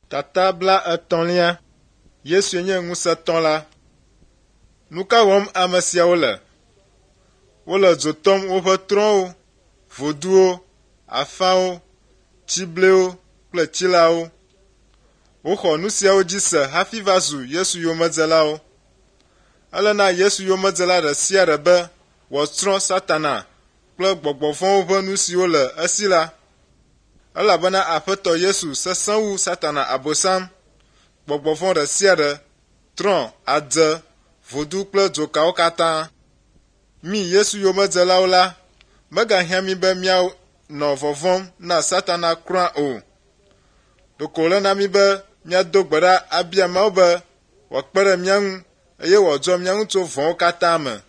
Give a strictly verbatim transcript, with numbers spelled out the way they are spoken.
Tatabla etɔ̃lia, Yesu nye ŋusẽtɔ la. Nu ka wɔm ame siawo le? Wole dzo tɔm woƒe trɔ̃wo, voduwo, afawo, tsiblewo kple tsilawo. Woxɔ nu siawo dzi se hafi va zu Yesu yomedzelawo. Ele na Yesu yomedzela ɖe sia ɖe be wòatsrɔ̃ Satana kple gbɔgbɔ vɔ̃wo ƒe nu siwo le esi la. Elabena Aƒetɔ Yesu sesẽ wu Satana Abosam, gbɔgbɔ vɔ̃ ɖe sia ɖe, trɔ̃, adze, vodu kple dzokawo katã. Mi Yesu yomedzelawo la, megahiã mi be mianɔ vɔvɔ̃m na Satana kura o. Ɖeko le na mi be miado gbe ɖa abia Mawu be wòakpe ɖe mía ŋu eye wòadzɔ mía ŋu tso vɔ̃wo katã me.